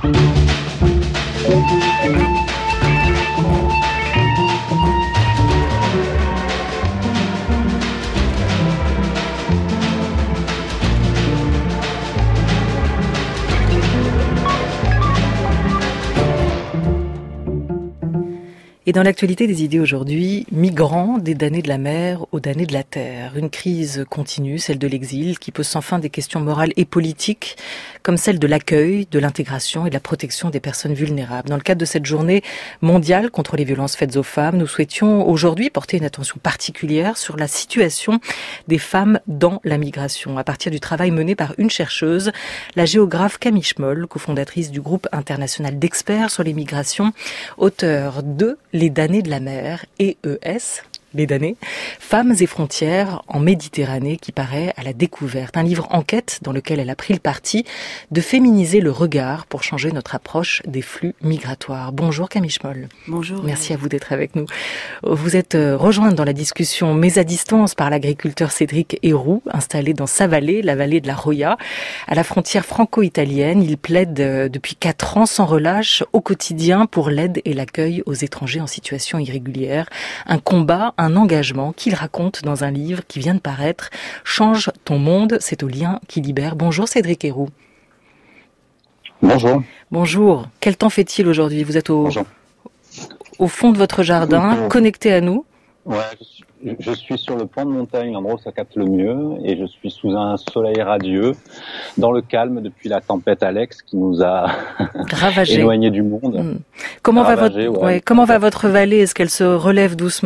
Et dans l'actualité des idées aujourd'hui, migrants des damnés de la mer aux damnés de la terre. Une crise continue, celle de l'exil, qui pose sans fin des questions morales et politiques, comme celle de l'accueil, de l'intégration et de la protection des personnes vulnérables. Dans le cadre de cette journée mondiale contre les violences faites aux femmes, nous souhaitions aujourd'hui porter une attention particulière sur la situation des femmes dans la migration, à partir du travail mené par une chercheuse, la géographe Camille Schmoll, cofondatrice du groupe international d'experts sur les migrations, auteure de Les damnés de la mer, EES, les damnés, Femmes et frontières en Méditerranée, qui paraît à la découverte. Un livre enquête dans lequel elle a pris le parti de féminiser le regard pour changer notre approche des flux migratoires. Bonjour Camille Schmoll. Bonjour. Merci à vous d'être avec nous. Vous êtes rejointe dans la discussion, mais à distance, par l'agriculteur Cédric Héroux, installé dans sa vallée, la vallée de la Roya, à la frontière franco-italienne. Il plaide depuis 4 ans sans relâche au quotidien pour l'aide et l'accueil aux étrangers en situation irrégulière. Un combat, un engagement qu'il raconte dans un livre qui vient de paraître. Change ton monde, c'est au lien qui libère. Bonjour Cédric Héroux. Bonjour. Bonjour. Quel temps fait-il aujourd'hui ? Vous êtes au fond de votre jardin, connecté à nous. Ouais, je suis sur le point de montagne, l'endroit où ça capte le mieux, et je suis sous un soleil radieux, dans le calme depuis la tempête Alex qui nous a ravagé, éloignés du monde. Comment va votre vallée ? Est-ce qu'elle se relève doucement ?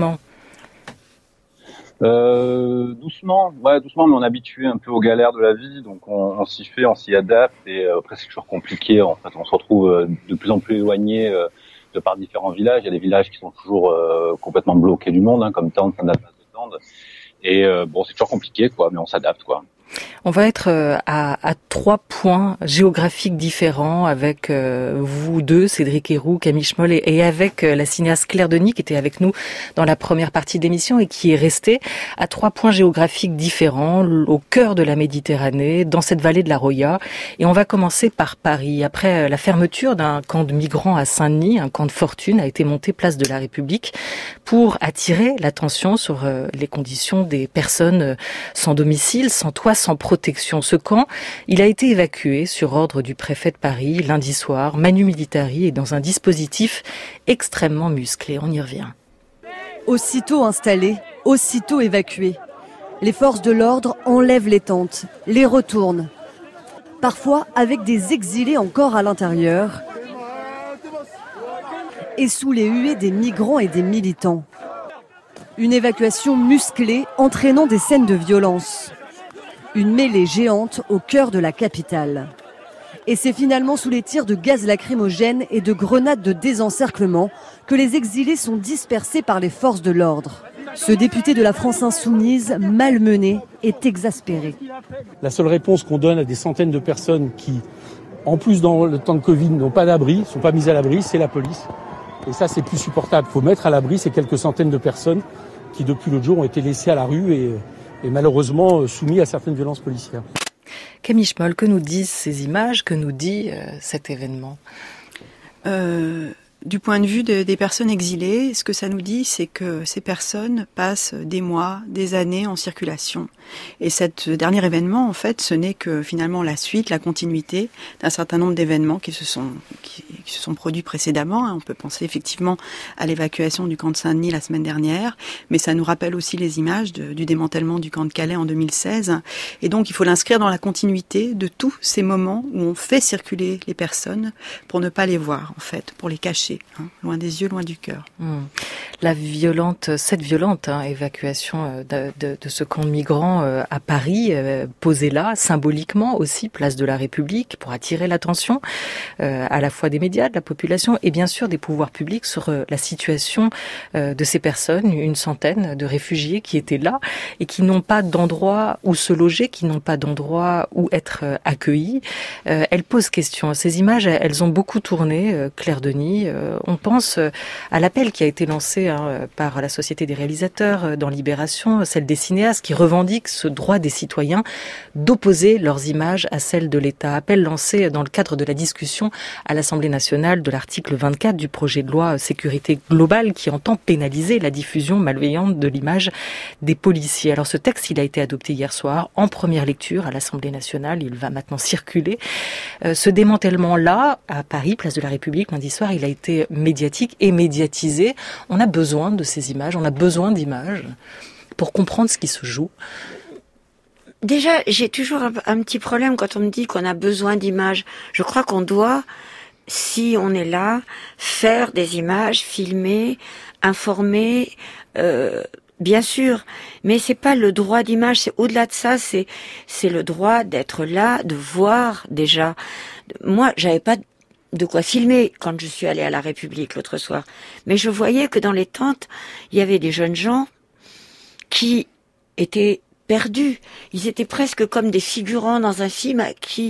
Doucement, mais on est habitué un peu aux galères de la vie, donc on s'y fait, on s'y adapte, et après c'est toujours compliqué. En fait, on se retrouve de plus en plus éloigné de par différents villages. Il y a des villages qui sont toujours complètement bloqués du monde, comme Tende, Saint-Damas-de-Tende. Et c'est toujours compliqué, mais on s'adapte, On va être à 3 points géographiques différents avec vous deux, Cédric Héroux, Camille Schmoll, et avec la cinéaste Claire Denis qui était avec nous dans la première partie de l'émission et qui est restée à 3 points géographiques différents au cœur de la Méditerranée, dans cette vallée de la Roya. Et on va commencer par Paris. Après la fermeture d'un camp de migrants à Saint-Denis, un camp de fortune a été monté place de la République pour attirer l'attention sur les conditions des personnes sans domicile, sans toit, sans protection. Ce camp, il a été évacué sur ordre du préfet de Paris lundi soir, Manu Militari, et dans un dispositif extrêmement musclé. On y revient. Aussitôt installés, aussitôt évacués. Les forces de l'ordre enlèvent les tentes, les retournent. Parfois avec des exilés encore à l'intérieur et sous les huées des migrants et des militants. Une évacuation musclée entraînant des scènes de violence. Une mêlée géante au cœur de la capitale. Et c'est finalement sous les tirs de gaz lacrymogène et de grenades de désencerclement que les exilés sont dispersés par les forces de l'ordre. Ce député de la France insoumise, malmené, est exaspéré. La seule réponse qu'on donne à des centaines de personnes qui, en plus dans le temps de Covid, n'ont pas d'abri, ne sont pas mises à l'abri, c'est la police. Et ça, c'est plus supportable. Il faut mettre à l'abri ces quelques centaines de personnes qui, depuis l'autre jour, ont été laissées à la rue et malheureusement soumis à certaines violences policières. Camille Schmoll, que nous disent ces images, que nous dit cet événement ? Du point de vue des personnes exilées, ce que ça nous dit, c'est que ces personnes passent des mois, des années en circulation. Et ce dernier événement, en fait, ce n'est que finalement la suite, la continuité d'un certain nombre d'événements qui se sont produits précédemment. On peut penser effectivement à l'évacuation du camp de Saint-Denis la semaine dernière, mais ça nous rappelle aussi les images du démantèlement du camp de Calais en 2016. Et donc, il faut l'inscrire dans la continuité de tous ces moments où on fait circuler les personnes pour ne pas les voir, en fait, pour les cacher. Loin des yeux, loin du cœur. Cette violente évacuation de ce camp de migrants à Paris, posée là, symboliquement aussi, place de la République, pour attirer l'attention à la fois des médias, de la population et bien sûr des pouvoirs publics sur la situation de ces personnes, une centaine de réfugiés qui étaient là et qui n'ont pas d'endroit où se loger, qui n'ont pas d'endroit où être accueillis. Elles posent question. Ces images, elles ont beaucoup tourné, Claire Denis, On pense à l'appel qui a été lancé par la Société des réalisateurs dans Libération, celle des cinéastes qui revendiquent ce droit des citoyens d'opposer leurs images à celles de l'État. Appel lancé dans le cadre de la discussion à l'Assemblée nationale de l'article 24 du projet de loi sécurité globale qui entend pénaliser la diffusion malveillante de l'image des policiers. Alors ce texte, il a été adopté hier soir en première lecture à l'Assemblée nationale. Il va maintenant circuler. Ce démantèlement-là, à Paris, place de la République, lundi soir, il a été médiatique et médiatisé. On a besoin de ces images, on a besoin d'images pour comprendre ce qui se joue. Déjà, j'ai toujours un petit problème quand on me dit qu'on a besoin d'images. Je crois qu'on doit, si on est là, faire des images, filmer, informer, bien sûr. Mais c'est pas le droit d'image, c'est au-delà de ça, c'est le droit d'être là, de voir déjà. Moi, j'avais pas de quoi filmer quand je suis allée à la République l'autre soir. Mais je voyais que dans les tentes, il y avait des jeunes gens qui étaient perdus. Ils étaient presque comme des figurants dans un film à qui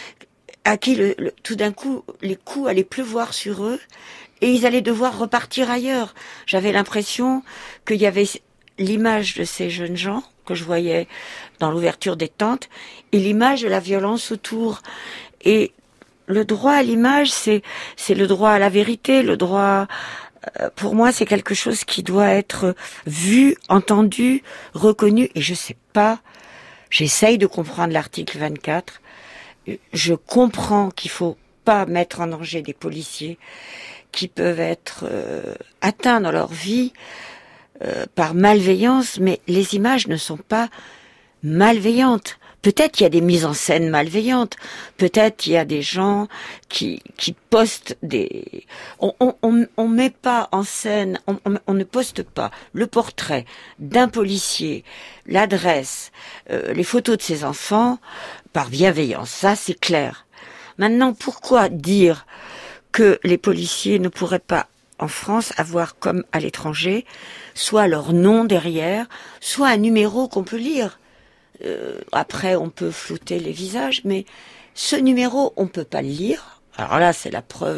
tout d'un coup, les coups allaient pleuvoir sur eux et ils allaient devoir repartir ailleurs. J'avais l'impression qu'il y avait l'image de ces jeunes gens que je voyais dans l'ouverture des tentes et l'image de la violence autour. Et le droit à l'image, c'est le droit à la vérité, le droit... Pour moi, c'est quelque chose qui doit être vu, entendu, reconnu. Et je sais pas, j'essaye de comprendre l'article 24. Je comprends qu'il faut pas mettre en danger des policiers qui peuvent être atteints dans leur vie par malveillance, mais les images ne sont pas malveillantes. Peut-être qu'il y a des mises en scène malveillantes. Peut-être qu'il y a des gens qui postent des... On met pas en scène, on ne poste pas le portrait d'un policier, l'adresse, les photos de ses enfants par bienveillance. Ça, c'est clair. Maintenant, pourquoi dire que les policiers ne pourraient pas, en France, avoir comme à l'étranger, soit leur nom derrière, soit un numéro qu'on peut lire. Après, on peut flouter les visages, mais ce numéro, on peut pas le lire. Alors là, c'est la preuve.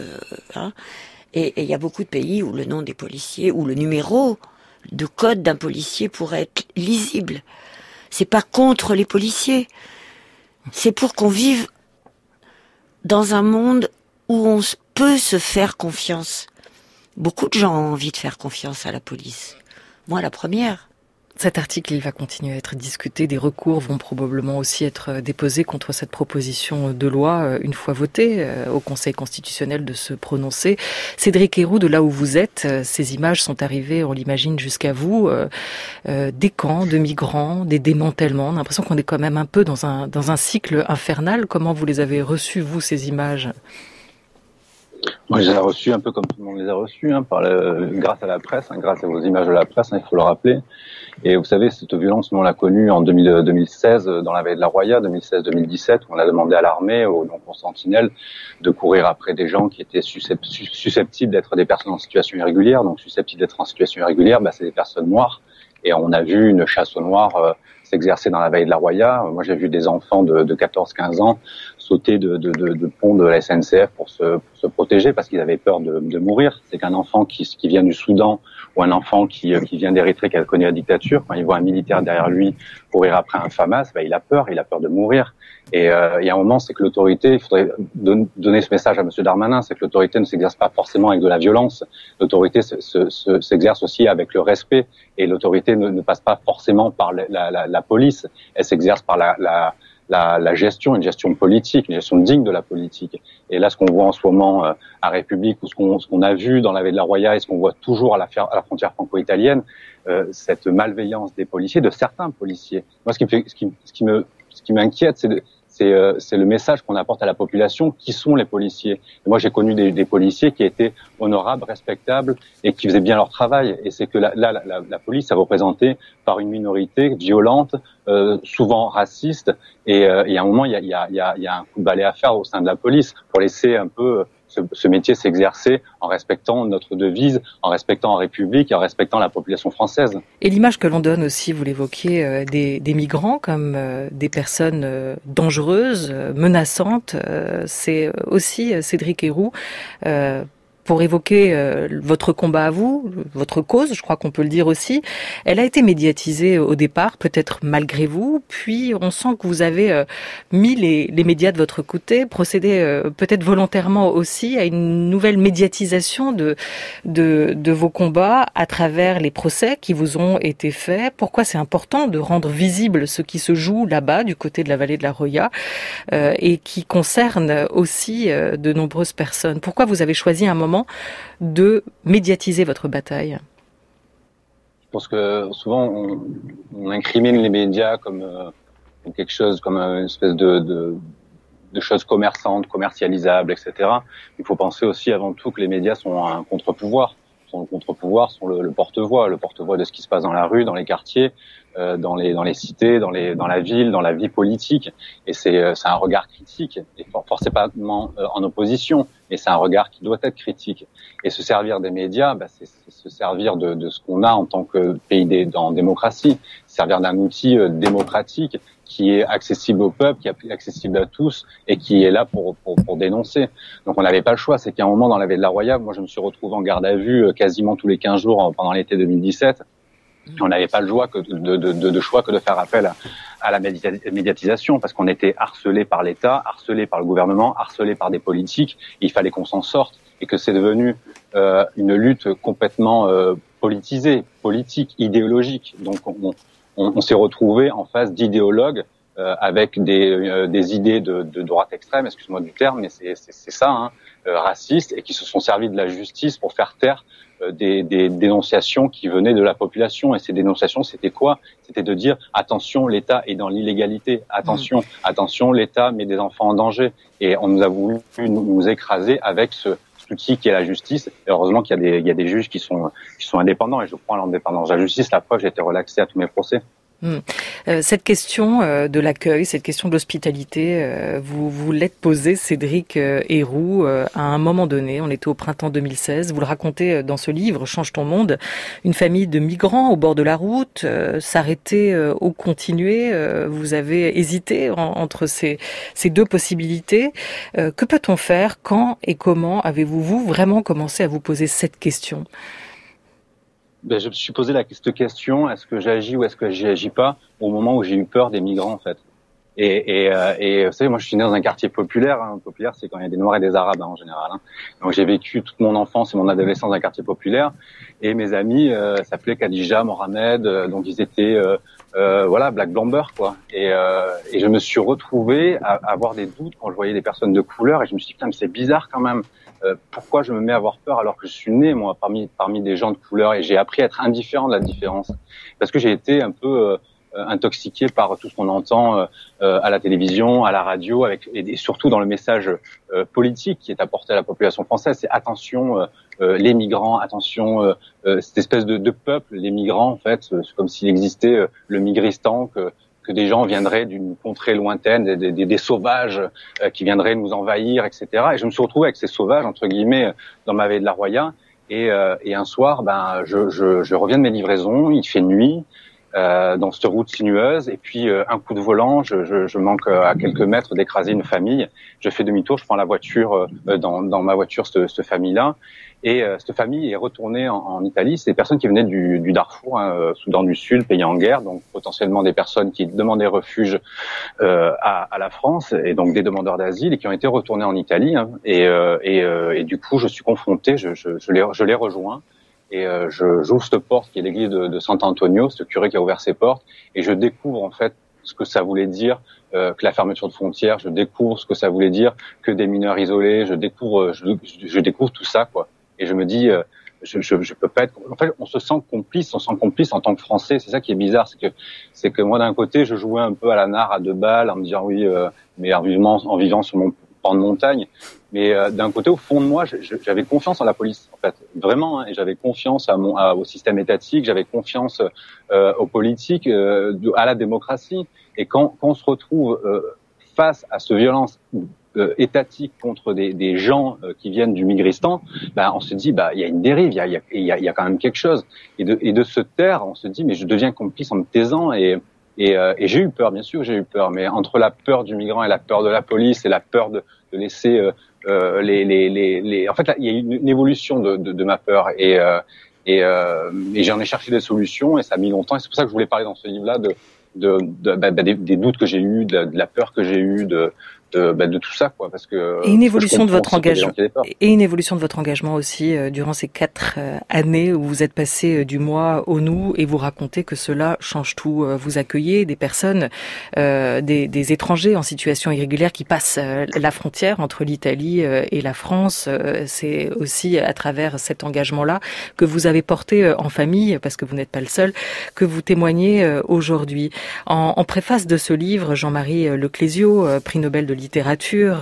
Et il y a beaucoup de pays où le nom des policiers, ou le numéro de code d'un policier pourrait être lisible. C'est pas contre les policiers. C'est pour qu'on vive dans un monde où on peut se faire confiance. Beaucoup de gens ont envie de faire confiance à la police. Moi, la première. Cet article, il va continuer à être discuté. Des recours vont probablement aussi être déposés contre cette proposition de loi, une fois votée, au Conseil constitutionnel de se prononcer. Cédric Héroux, de là où vous êtes, ces images sont arrivées, on l'imagine, jusqu'à vous, des camps de migrants, des démantèlements. On a l'impression qu'on est quand même un peu dans un cycle infernal. Comment vous les avez reçues, vous, ces images ? Moi, je les ai reçus un peu comme tout le monde les a reçus, grâce à la presse, grâce à vos images de la presse, il faut le rappeler. Et vous savez, cette violence, nous on l'a connue en 2016 dans la veille de la Roya, 2016-2017, où on a demandé à l'armée, aux sentinelles, de courir après des gens qui étaient susceptibles d'être des personnes en situation irrégulière. Donc susceptibles d'être en situation irrégulière, c'est des personnes noires. Et on a vu une chasse aux noirs s'exercer dans la veille de la Roya. Moi, j'ai vu des enfants de 14-15 ans sauter de ponts de la SNCF pour se protéger parce qu'ils avaient peur de mourir. C'est qu'un enfant qui vient du Soudan ou un enfant qui vient d'Érythrée, qui a connu la dictature, quand il voit un militaire derrière lui courir après un FAMAS, il a peur de mourir. Et il y a un moment, c'est que l'autorité, il faudrait donner ce message à M. Darmanin, c'est que l'autorité ne s'exerce pas forcément avec de la violence. L'autorité s'exerce aussi avec le respect. Et l'autorité ne passe pas forcément par la police. Elle s'exerce par la gestion, une gestion politique, une gestion digne de la politique. Et là, ce qu'on voit en ce moment à République, ou ce qu'on a vu dans la veille de la Roya, et ce qu'on voit toujours à la frontière franco-italienne, cette malveillance des policiers, de certains policiers. Moi, ce qui m'inquiète, c'est le message qu'on apporte à la population, qui sont les policiers. Et moi, j'ai connu des policiers qui étaient honorables, respectables et qui faisaient bien leur travail. Et c'est que la police est représentée par une minorité violente, souvent raciste. Et à un moment, il y a un coup de balai à faire au sein de la police pour laisser un peu ce métier s'exercer en respectant notre devise, en respectant la République et en respectant la population française. Et l'image que l'on donne aussi, vous l'évoquiez, des migrants comme des personnes dangereuses, menaçantes, c'est aussi, Cédric Héroux, pour évoquer votre combat à vous, votre cause, je crois qu'on peut le dire aussi. Elle a été médiatisée au départ, peut-être malgré vous, puis on sent que vous avez mis les médias de votre côté, procédé peut-être volontairement aussi à une nouvelle médiatisation de vos combats à travers les procès qui vous ont été faits. Pourquoi c'est important de rendre visible ce qui se joue là-bas, du côté de la vallée de la Roya, et qui concerne aussi de nombreuses personnes? Pourquoi vous avez choisi un moment de médiatiser votre bataille? Je pense que souvent on incrimine les médias comme quelque chose, comme une espèce de choses commerçantes, commercialisables, etc. Il faut penser aussi avant tout que les médias sont un contre-pouvoir. Sont le porte-voix de ce qui se passe dans la rue, dans les quartiers, dans les cités, dans la ville, dans la vie politique. Et c'est un regard critique, et forcément en opposition, mais c'est un regard qui doit être critique. Et se servir des médias, c'est se servir de ce qu'on a en tant que pays en démocratie, servir d'un outil démocratique qui est accessible au peuple, qui est accessible à tous et qui est là pour dénoncer. Donc on n'avait pas le choix. C'est qu'à un moment dans la vallée de la Roya, moi je me suis retrouvé en garde à vue quasiment tous les 15 jours pendant l'été 2017. On n'avait pas le choix que de faire appel à la médiatisation, parce qu'on était harcelé par l'État, harcelé par le gouvernement, harcelé par des politiques. Il fallait qu'on s'en sorte, et que c'est devenu une lutte complètement politisée, politique, idéologique. Donc on s'est retrouvé en face d'idéologues avec des idées de droite extrême, excuse-moi du terme, mais c'est ça, racistes, et qui se sont servis de la justice pour faire taire des dénonciations qui venaient de la population. Et ces dénonciations, c'était quoi? C'était de dire attention, l'État est dans l'illégalité, attention, l'État met des enfants en danger. Et on nous a voulu nous écraser avec cet outil qui est la justice. Et heureusement qu'il y a des juges qui sont indépendants, et je crois en l'indépendance de la justice. La preuve, j'ai été relaxé à tous mes procès. Cette question de l'accueil, cette question de l'hospitalité, vous l'êtes posée, Cédric Héroux, à un moment donné. On était au printemps 2016. Vous le racontez dans ce livre, Change ton monde. Une famille de migrants au bord de la route, s'arrêter ou continuer. Vous avez hésité entre ces deux possibilités. Que peut-on faire? Quand et comment avez-vous vraiment commencé à vous poser cette question? Je me suis posé cette question, est-ce que j'agis ou est-ce que j'agis pas, au moment où j'ai eu peur des migrants, en fait. Et vous savez, moi je suis né dans un quartier populaire. Populaire, c'est quand il y a des Noirs et des Arabes en général. Donc j'ai vécu toute mon enfance et mon adolescence dans un quartier populaire. Et mes amis s'appelaient Khadija, Mohamed, donc ils étaient Black Blamber, quoi. Et je me suis retrouvé à avoir des doutes quand je voyais des personnes de couleur, et je me suis dit putain, mais c'est bizarre quand même. Pourquoi je me mets à avoir peur alors que je suis né, moi, parmi des gens de couleur, et j'ai appris à être indifférent de la différence, parce que j'ai été un peu intoxiqué par tout ce qu'on entend à la télévision, à la radio, et surtout dans le message politique qui est apporté à la population française. C'est attention les migrants, attention cette espèce de peuple, les migrants, en fait, c'est comme s'il existait le Migristan, que des gens viendraient d'une contrée lointaine, des sauvages qui viendraient nous envahir, etc. Et je me suis retrouvé avec ces sauvages, entre guillemets, dans ma vallée de la Roya. Et un soir, je reviens de mes livraisons, il fait nuit, dans cette route sinueuse, et puis un coup de volant, je manque à quelques mètres d'écraser une famille. Je fais demi-tour, je prends la voiture, dans ma voiture, cette famille-là. Et cette famille est retournée en Italie. C'est des personnes qui venaient du Darfour, Soudan du Sud, pays en guerre, donc potentiellement des personnes qui demandaient refuge à la France, et donc des demandeurs d'asile, et qui ont été retournés en Italie. Et du coup, je suis confronté, je les rejoins, et j'ouvre cette porte qui est l'église de Sant'Antonio, ce curé qui a ouvert ses portes, et je découvre en fait ce que ça voulait dire que la fermeture de frontières. Je découvre ce que ça voulait dire que des mineurs isolés. Je découvre tout ça, quoi. Et je me dis, je peux pas être. En fait, on se sent complice en tant que Français. C'est ça qui est bizarre, c'est que moi d'un côté, je jouais un peu à la narre à deux balles, en me disant oui, mais en vivant sur mon pan de montagne. Mais d'un côté, au fond de moi, j'avais confiance en la police, en fait, vraiment, et j'avais confiance au système étatique, j'avais confiance aux politiques, à la démocratie. Et quand on se retrouve face à cette violence étatique contre des gens qui viennent du Migristan, on se dit il y a une dérive, il y a quand même quelque chose, et de se taire, on se dit mais je deviens complice en me taisant, et j'ai eu peur, bien sûr j'ai eu peur, mais entre la peur du migrant et la peur de la police et la peur de laisser en fait, là, il y a une évolution de ma peur et j'en ai cherché des solutions et ça a mis longtemps. Et c'est pour ça que je voulais parler dans ce livre-là des doutes que j'ai eus, de la peur que j'ai eue, de tout ça, quoi, parce que et une évolution de votre engagement aussi durant ces 4 années où vous êtes passé du moi au nous et vous racontez que cela change tout. Vous accueillez des personnes, des étrangers en situation irrégulière qui passent la frontière entre l'Italie et la France. C'est aussi à travers cet engagement-là que vous avez porté en famille, parce que vous n'êtes pas le seul, que vous témoignez aujourd'hui. En préface de ce livre, Jean-Marie Leclésio, prix Nobel de littérature,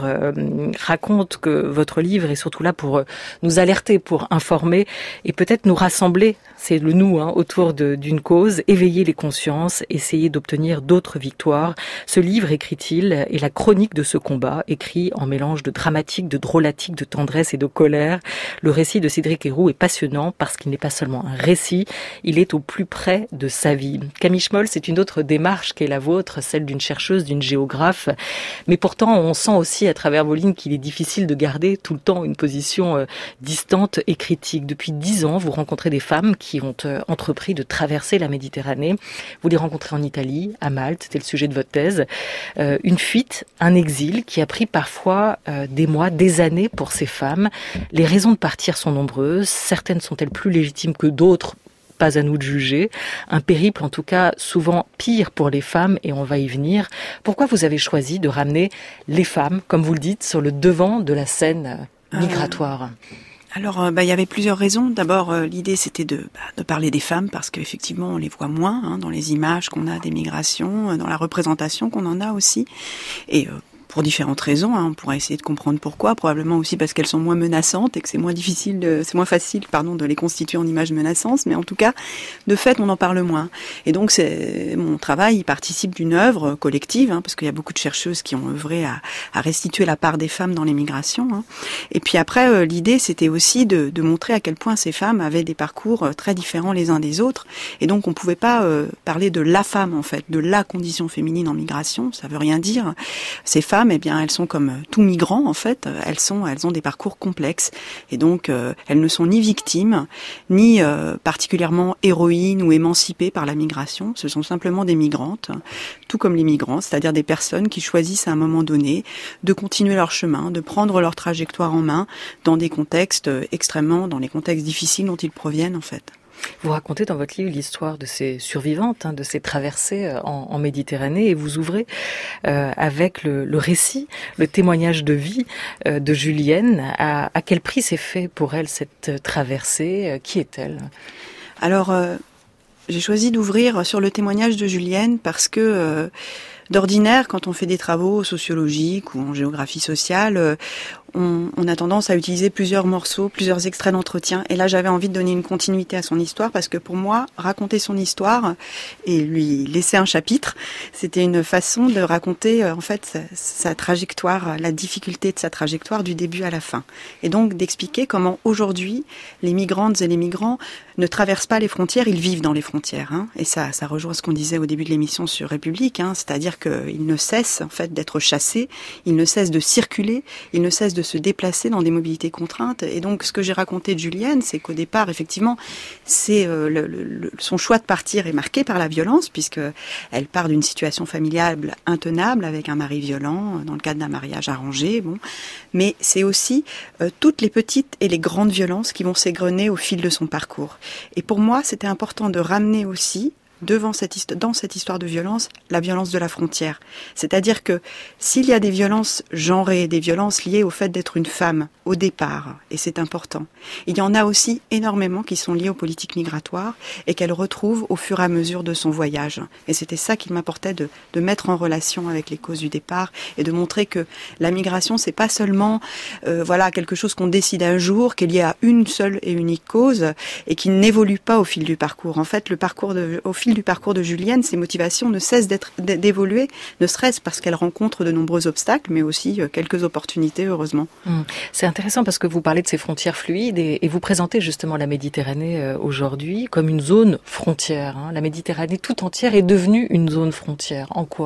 raconte que votre livre est surtout là pour nous alerter, pour informer et peut-être nous rassembler, c'est le nous, autour d'une cause, éveiller les consciences, essayer d'obtenir d'autres victoires. Ce livre, écrit-il, est la chronique de ce combat, écrit en mélange de dramatique, de drôlatique, de tendresse et de colère. Le récit de Cédric Héroux est passionnant parce qu'il n'est pas seulement un récit, il est au plus près de sa vie. Camille Schmoll, c'est une autre démarche qu'est la vôtre, celle d'une chercheuse, d'une géographe, mais pourtant on sent aussi à travers vos lignes qu'il est difficile de garder tout le temps une position distante et critique. Depuis 10 ans, vous rencontrez des femmes qui ont entrepris de traverser la Méditerranée. Vous les rencontrez en Italie, à Malte, c'était le sujet de votre thèse. Une fuite, un exil qui a pris parfois des mois, des années pour ces femmes. Les raisons de partir sont nombreuses. Certaines sont-elles plus légitimes que d'autres ? Pas à nous de juger. Un périple, en tout cas, souvent pire pour les femmes, et on va y venir. Pourquoi vous avez choisi de ramener les femmes, comme vous le dites, sur le devant de la scène migratoire ? Alors, il y avait plusieurs raisons. D'abord, l'idée, c'était de parler des femmes, parce qu'effectivement, on les voit moins dans les images qu'on a des migrations, dans la représentation qu'on en a aussi. Et pour différentes raisons, on pourra essayer de comprendre pourquoi. Probablement aussi parce qu'elles sont moins menaçantes et que c'est moins facile, de les constituer en images menaçantes. Mais en tout cas, de fait, on en parle moins. Et donc, mon travail, il participe d'une œuvre collective, parce qu'il y a beaucoup de chercheuses qui ont œuvré à restituer la part des femmes dans les migrations. Et puis après, l'idée, c'était aussi de montrer à quel point ces femmes avaient des parcours très différents les uns des autres. Et donc, on pouvait pas parler de la femme, en fait, de la condition féminine en migration. Ça veut rien dire. Ces femmes, elles sont comme tout migrant, en fait. Elles ont des parcours complexes. Et donc, elles ne sont ni victimes, ni particulièrement héroïnes ou émancipées par la migration. Ce sont simplement des migrantes, tout comme les migrants, c'est-à-dire des personnes qui choisissent à un moment donné de continuer leur chemin, de prendre leur trajectoire en main dans des contextes dans les contextes difficiles dont ils proviennent, en fait. Vous racontez dans votre livre l'histoire de ces survivantes, de ces traversées en Méditerranée, et vous ouvrez avec le récit, le témoignage de vie de Julienne. À quel prix s'est fait pour elle cette traversée ? Qui est-elle ? Alors, j'ai choisi d'ouvrir sur le témoignage de Julienne parce que d'ordinaire, quand on fait des travaux sociologiques ou en géographie sociale, on a tendance à utiliser plusieurs morceaux, plusieurs extraits d'entretien. Et là, j'avais envie de donner une continuité à son histoire parce que pour moi, raconter son histoire et lui laisser un chapitre, c'était une façon de raconter en fait sa trajectoire, la difficulté de sa trajectoire du début à la fin. Et donc d'expliquer comment aujourd'hui, les migrantes et les migrants ne traversent pas les frontières, ils vivent dans les frontières. Et ça rejoint ce qu'on disait au début de l'émission sur République, c'est-à-dire qu'ils ne cessent en fait d'être chassés, ils ne cessent de circuler, ils ne cessent de se déplacer dans des mobilités contraintes. Et donc, ce que j'ai raconté de Julienne, c'est qu'au départ, effectivement, son choix de partir est marqué par la violence, puisque elle part d'une situation familiale intenable avec un mari violent dans le cadre d'un mariage arrangé. Mais c'est aussi toutes les petites et les grandes violences qui vont s'égrener au fil de son parcours. Et pour moi, c'était important de ramener aussi dans cette histoire de violence, la violence de la frontière. C'est-à-dire que s'il y a des violences genrées, des violences liées au fait d'être une femme au départ, et c'est important, il y en a aussi énormément qui sont liées aux politiques migratoires et qu'elle retrouve au fur et à mesure de son voyage. Et c'était ça qu'il m'apportait de mettre en relation avec les causes du départ et de montrer que la migration, c'est pas seulement quelque chose qu'on décide un jour, qui est lié à une seule et unique cause et qui n'évolue pas au fil du parcours. En fait, au fil du parcours de Julienne, ses motivations ne cessent d'évoluer, ne serait-ce parce qu'elle rencontre de nombreux obstacles, mais aussi quelques opportunités, heureusement. C'est intéressant parce que vous parlez de ces frontières fluides et vous présentez justement la Méditerranée aujourd'hui comme une zone frontière. La Méditerranée tout entière est devenue une zone frontière. En quoi ?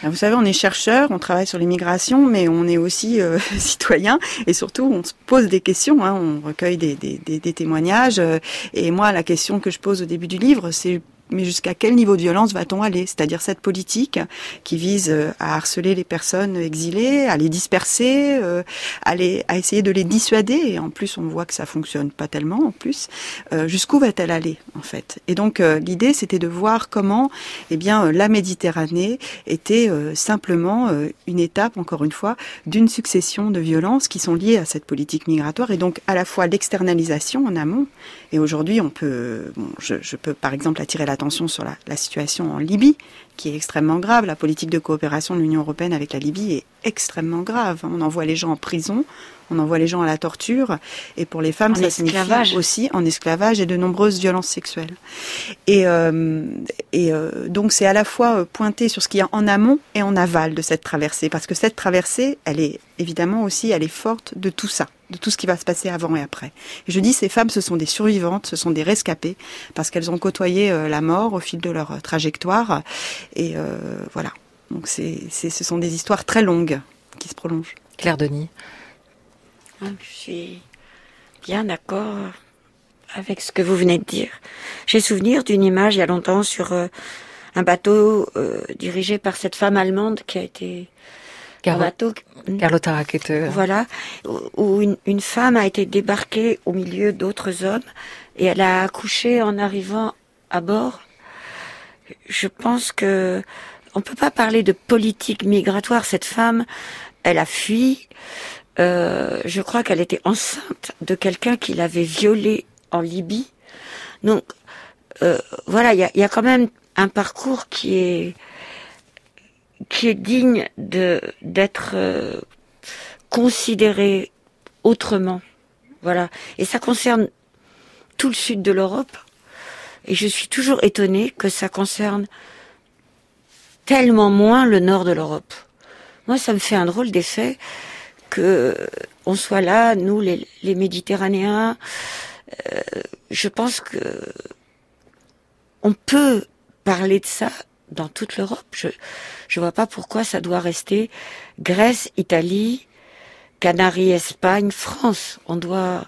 Vous savez, on est chercheur, on travaille sur les migrations, mais on est aussi citoyen, et surtout on se pose des questions, on recueille des témoignages. Et moi, la question que je pose au début du livre, c'est mais jusqu'à quel niveau de violence va-t-on aller ? C'est-à-dire cette politique qui vise à harceler les personnes exilées, à les disperser, à essayer de les dissuader. Et en plus, on voit que ça fonctionne pas tellement. En plus, jusqu'où va-t-elle aller en fait ? Et donc l'idée, c'était de voir comment, la Méditerranée était simplement une étape, encore une fois, d'une succession de violences qui sont liées à cette politique migratoire. Et donc à la fois l'externalisation en amont. Et aujourd'hui, je peux par exemple attirer l'attention sur la situation en Libye, qui est extrêmement grave. La politique de coopération de l'Union européenne avec la Libye est extrêmement grave. On envoie les gens en prison, on envoie les gens à la torture, et pour les femmes, ça signifie aussi en esclavage et de nombreuses violences sexuelles. Et donc c'est à la fois pointé sur ce qu'il y a en amont et en aval de cette traversée, parce que cette traversée, elle est forte de tout ça, de tout ce qui va se passer avant et après. Et je dis, ces femmes, ce sont des survivantes, ce sont des rescapées, parce qu'elles ont côtoyé la mort au fil de leur trajectoire. Et voilà. Donc ce sont des histoires très longues qui se prolongent. Claire Denis. Je suis bien d'accord avec ce que vous venez de dire. J'ai souvenir d'une image il y a longtemps sur un bateau dirigé par cette femme allemande qui a été... Carlotta Rakete. Voilà, où une femme a été débarquée au milieu d'autres hommes et elle a accouché en arrivant à bord. Je pense que on peut pas parler de politique migratoire. Cette femme, elle a fui. Je crois qu'elle était enceinte de quelqu'un qui l'avait violée en Libye. Donc voilà, il y a quand même un parcours qui est digne d'être considéré autrement. Voilà. Et ça concerne tout le sud de l'Europe. Et je suis toujours étonnée que ça concerne tellement moins le nord de l'Europe. Moi, ça me fait un drôle d'effet que on soit là, nous, les Méditerranéens. Je pense que on peut parler de ça dans toute l'Europe. Je vois pas pourquoi ça doit rester Grèce, Italie, Canaries, Espagne, France. On doit,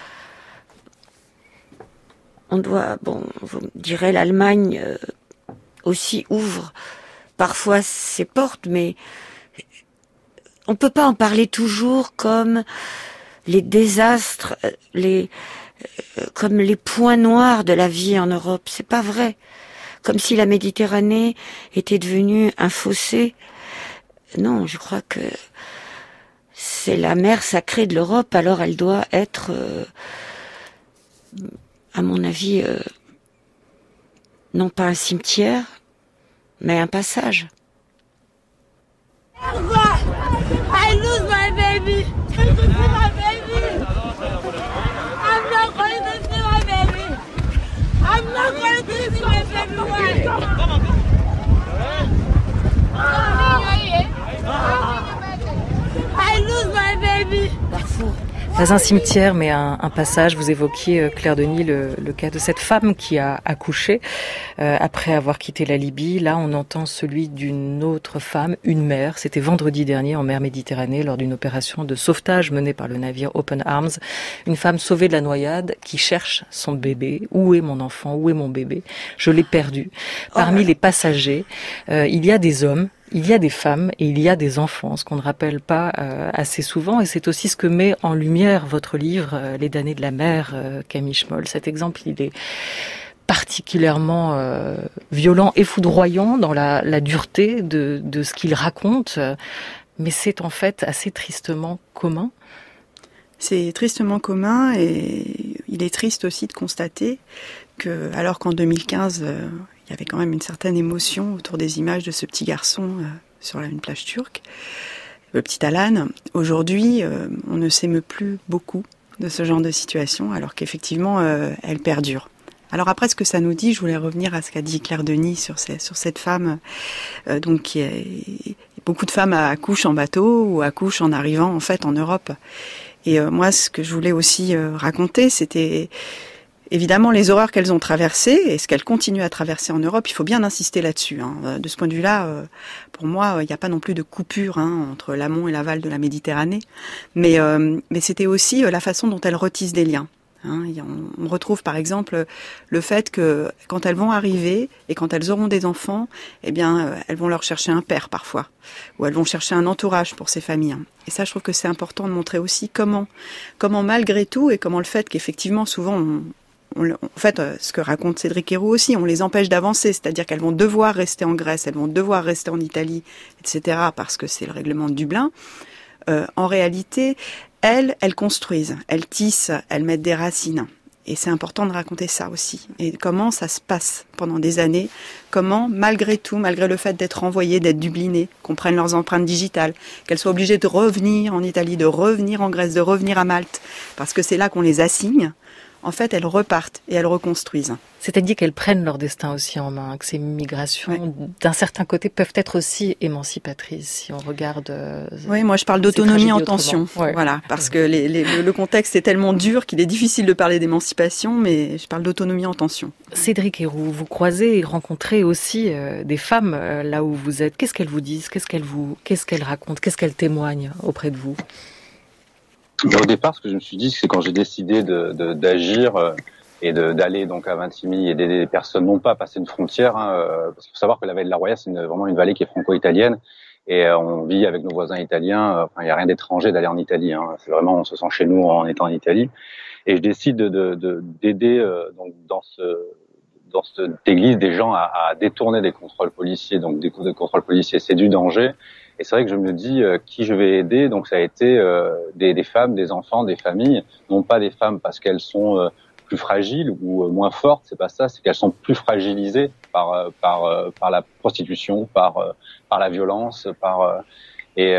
bon, vous me direz, l'Allemagne aussi ouvre parfois ses portes, mais on peut pas en parler toujours comme les désastres, comme les points noirs de la vie en Europe. C'est pas vrai. Comme si la Méditerranée était devenue un fossé. Non, je crois que c'est la mer sacrée de l'Europe, alors elle doit être, à mon avis, non pas un cimetière, mais un passage. I lose my baby. I lose my baby. I'm not going to see my baby. I'm not going to see my baby. Why? I lose my baby. Pas un cimetière, mais un passage. Vous évoquiez, Claire Denis, le cas de cette femme qui a accouché après avoir quitté la Libye. Là, on entend celui d'une autre femme, une mère. C'était vendredi dernier en mer Méditerranée, lors d'une opération de sauvetage menée par le navire Open Arms. Une femme sauvée de la noyade qui cherche son bébé. Où est mon enfant ? Où est mon bébé ? Je l'ai perdu. Parmi les passagers, il y a des hommes, il y a des femmes et il y a des enfants, ce qu'on ne rappelle pas assez souvent, et c'est aussi ce que met en lumière votre livre, Les damnés de la mer, Camille Schmoll. Cet exemple, il est particulièrement violent et foudroyant dans la dureté de ce qu'il raconte, mais c'est en fait assez tristement commun. C'est tristement commun, et il est triste aussi de constater que, alors qu'en 2015... il y avait quand même une certaine émotion autour des images de ce petit garçon sur une plage turque, le petit Alan. Aujourd'hui, on ne s'émeut plus beaucoup de ce genre de situation, alors qu'effectivement, elle perdure. Alors après, ce que ça nous dit, je voulais revenir à ce qu'a dit Claire Denis sur cette femme. Donc, beaucoup de femmes accouchent en bateau ou accouchent en arrivant en fait en Europe. Et moi, ce que je voulais aussi raconter, c'était évidemment, les horreurs qu'elles ont traversées et ce qu'elles continuent à traverser en Europe, il faut bien insister là-dessus. Hein. De ce point de vue-là, pour moi, il n'y a pas non plus de coupure entre l'amont et l'aval de la Méditerranée. Mais c'était aussi la façon dont elles retissent des liens. Hein, on retrouve par exemple le fait que quand elles vont arriver et quand elles auront des enfants, eh bien, elles vont leur chercher un père parfois, ou elles vont chercher un entourage pour ces familles. Et ça, je trouve que c'est important de montrer aussi comment malgré tout, et comment le fait qu'effectivement souvent en fait, ce que raconte Cédric Héroux aussi, on les empêche d'avancer, c'est-à-dire qu'elles vont devoir rester en Grèce, elles vont devoir rester en Italie, etc., parce que c'est le règlement de Dublin. En réalité, elles construisent, elles tissent, elles mettent des racines. Et c'est important de raconter ça aussi. Et comment ça se passe pendant des années, comment, malgré tout, malgré le fait d'être renvoyées, d'être dublinées, qu'on prenne leurs empreintes digitales, qu'elles soient obligées de revenir en Italie, de revenir en Grèce, de revenir à Malte, parce que c'est là qu'on les assigne, en fait, elles repartent et elles reconstruisent. C'est-à-dire qu'elles prennent leur destin aussi en main, que ces migrations, d'un certain côté, peuvent être aussi émancipatrices, si on regarde... Oui, moi je parle d'autonomie en tension, voilà, parce que le contexte est tellement dur qu'il est difficile de parler d'émancipation, mais je parle d'autonomie en tension. Cédric Héroux, vous croisez et rencontrez aussi des femmes là où vous êtes. Qu'est-ce qu'elles vous disent ? Qu'est-ce qu'elles racontent ? Qu'est-ce qu'elles témoignent auprès de vous ? Au départ, ce que je me suis dit, c'est quand j'ai décidé d'agir et d'aller donc à Vintimille et d'aider les personnes, non pas à passer une frontière, parce qu'il faut savoir que la vallée de la Roya, c'est vraiment une vallée qui est franco-italienne, et on vit avec nos voisins italiens. Enfin, il n'y a rien d'étranger d'aller en Italie. C'est vraiment, on se sent chez nous en étant en Italie. Et je décide d'aider donc dans cette église des gens à détourner des contrôles policiers. Donc des contrôles policiers, c'est du danger. Et c'est vrai que je me dis qui je vais aider. Donc ça a été des femmes, des enfants, des familles. Non pas des femmes parce qu'elles sont plus fragiles ou moins fortes, c'est pas ça. C'est qu'elles sont plus fragilisées par la prostitution, par la violence, et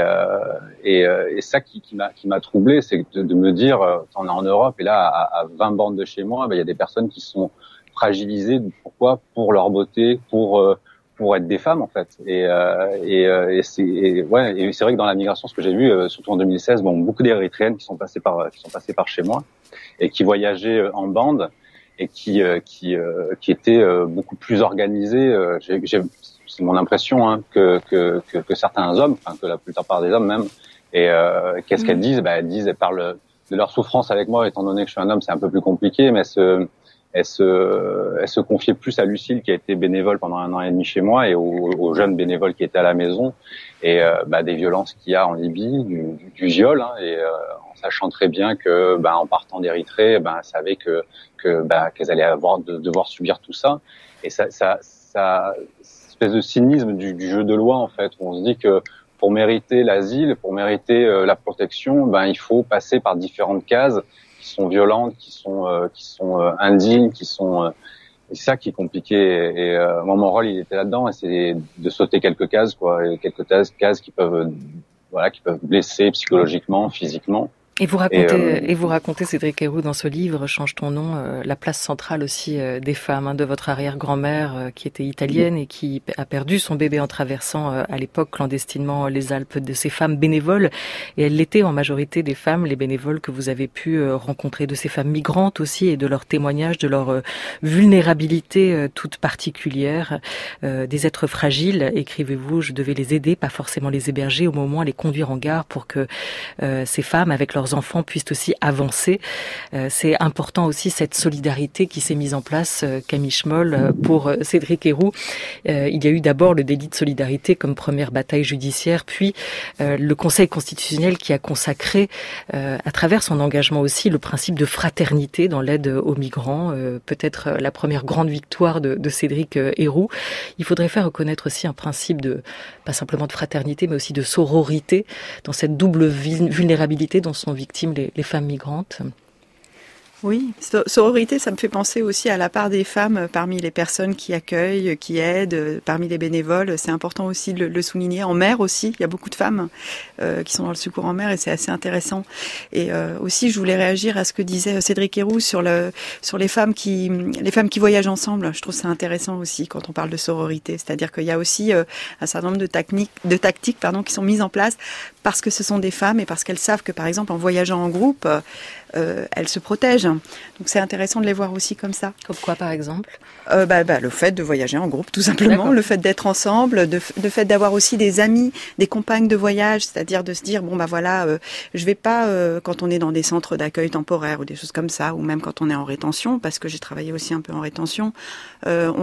ça qui m'a troublé, c'est de me dire on est en Europe et là à 20 bornes de chez moi, il y a des personnes qui sont fragilisées. Pourquoi ? Pour leur beauté, pour être des femmes en fait. Et c'est vrai que dans la migration, ce que j'ai vu, surtout en 2016, beaucoup d'Érythréennes qui sont passées par chez moi et qui voyageaient en bande et qui étaient beaucoup plus organisées. C'est mon impression que certains hommes, enfin que la plupart des hommes même. Et qu'est-ce qu'elles disent ? Elles parlent de leur souffrance avec moi. Étant donné que je suis un homme, c'est un peu plus compliqué, mais elle se confiait plus à Lucille qui a été bénévole pendant 1 an et demi chez moi et aux jeunes bénévoles qui étaient à la maison et des violences qu'il y a en Libye, du viol en sachant très bien que en partant d'Érythrée, elle savait qu'elles allaient devoir subir tout ça et ça espèce de cynisme du jeu de loi en fait où on se dit que pour mériter l'asile, pour mériter la protection, il faut passer par différentes cases qui sont violentes, qui sont indignes, et c'est ça qui est compliqué. Et moi, mon rôle, il était là-dedans, et c'est de sauter quelques cases, et quelques cases qui peuvent blesser psychologiquement, physiquement. Et vous racontez, Cédric Héroux, dans ce livre, Change ton nom, la place centrale aussi des femmes, de votre arrière-grand-mère qui était italienne et qui a perdu son bébé en traversant à l'époque clandestinement les Alpes, de ces femmes bénévoles. Et elles l'étaient en majorité des femmes, les bénévoles que vous avez pu rencontrer, de ces femmes migrantes aussi et de leurs témoignages, de leur vulnérabilité toute particulière, des êtres fragiles. Écrivez-vous, je devais les aider, pas forcément les héberger, au moins les conduire en gare pour que ces femmes, avec leurs enfants, puissent aussi avancer. C'est important aussi cette solidarité qui s'est mise en place, Camille Schmoll, pour Cédric Héroux. Il y a eu d'abord le délit de solidarité comme première bataille judiciaire, puis le Conseil constitutionnel qui a consacré, à travers son engagement aussi, le principe de fraternité dans l'aide aux migrants, peut-être la première grande victoire de Cédric Héroux. Il faudrait faire reconnaître aussi un principe pas simplement de fraternité, mais aussi de sororité dans cette double vulnérabilité dont sont victimes les femmes migrantes. Oui, sororité, ça me fait penser aussi à la part des femmes parmi les personnes qui accueillent, qui aident, parmi les bénévoles. C'est important aussi de le souligner. En mer aussi, il y a beaucoup de femmes qui sont dans le secours en mer et c'est assez intéressant. Et aussi, je voulais réagir à ce que disait Cédric Héroux sur les femmes qui voyagent ensemble. Je trouve ça intéressant aussi quand on parle de sororité. C'est-à-dire qu'il y a aussi un certain nombre de tactiques qui sont mises en place parce que ce sont des femmes et parce qu'elles savent que, par exemple, en voyageant en groupe, elles se protègent. Donc c'est intéressant de les voir aussi comme ça. Comme quoi, par exemple? Le fait de voyager en groupe, tout simplement. D'accord. Le fait d'être ensemble, le fait d'avoir aussi des amis, des compagnes de voyage, c'est-à-dire de se dire, je vais pas, quand on est dans des centres d'accueil temporaires ou des choses comme ça, ou même quand on est en rétention, parce que j'ai travaillé aussi un peu en rétention, on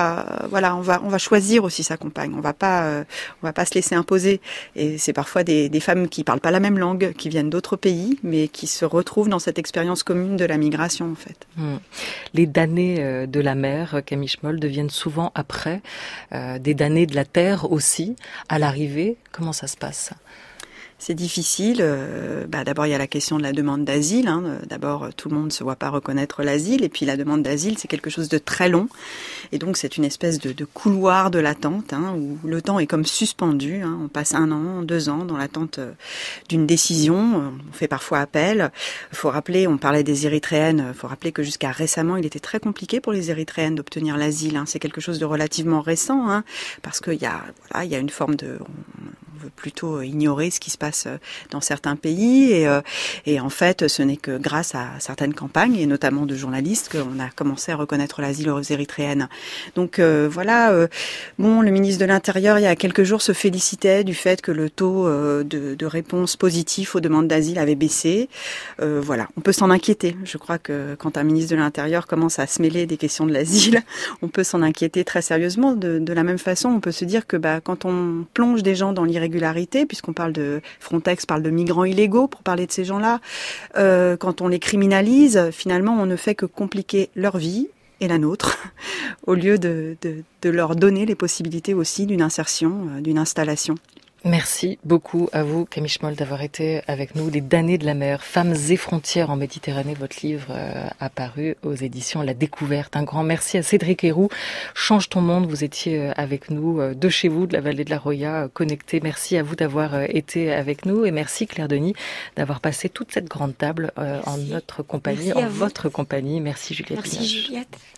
va choisir aussi sa compagne. On va pas se laisser imposer. Et c'est parfois des femmes qui parlent pas la même langue, qui viennent d'autres pays, mais qui se retrouvent dans cette expérience commune de la migration, en fait. Les damnés de la mer, Camille Schmoll, deviennent souvent après des damnés de la terre aussi, à l'arrivée. Comment ça se passe ? C'est difficile. D'abord, il y a la question de la demande d'asile. D'abord, tout le monde ne se voit pas reconnaître l'asile. Et puis, la demande d'asile, c'est quelque chose de très long. Et donc, c'est une espèce de couloir de l'attente, où le temps est comme suspendu. On passe 1 an, 2 ans dans l'attente d'une décision. On fait parfois appel. Il faut rappeler, on parlait des Érythréennes, il faut rappeler que jusqu'à récemment, il était très compliqué pour les Érythréennes d'obtenir l'asile. C'est quelque chose de relativement récent, parce qu'il y a une forme de... On veut plutôt ignorer ce qui se passe dans certains pays et en fait ce n'est que grâce à certaines campagnes et notamment de journalistes qu'on a commencé à reconnaître l'asile aux Érythréennes. Donc le ministre de l'Intérieur il y a quelques jours se félicitait du fait que le taux de réponse positif aux demandes d'asile avait baissé. On peut s'en inquiéter. Je crois que quand un ministre de l'Intérieur commence à se mêler des questions de l'asile, on peut s'en inquiéter très sérieusement. De la même façon, on peut se dire que quand on plonge des gens dans l'irrégularité, puisqu'on parle de Frontex, parle de migrants illégaux pour parler de ces gens-là. Quand on les criminalise, finalement, on ne fait que compliquer leur vie et la nôtre, au lieu de leur donner les possibilités aussi d'une insertion, d'une installation. Merci beaucoup à vous, Camille Schmoll, d'avoir été avec nous. Les damnés de la mer, femmes et frontières en Méditerranée, votre livre apparu aux éditions La Découverte. Un grand merci à Cédric Héroux. Change ton monde, vous étiez avec nous de chez vous, de la vallée de la Roya, connecté. Merci à vous d'avoir été avec nous et merci Claire Denis d'avoir passé toute cette grande table en notre compagnie, en votre compagnie. Merci Juliette. Merci Juliette.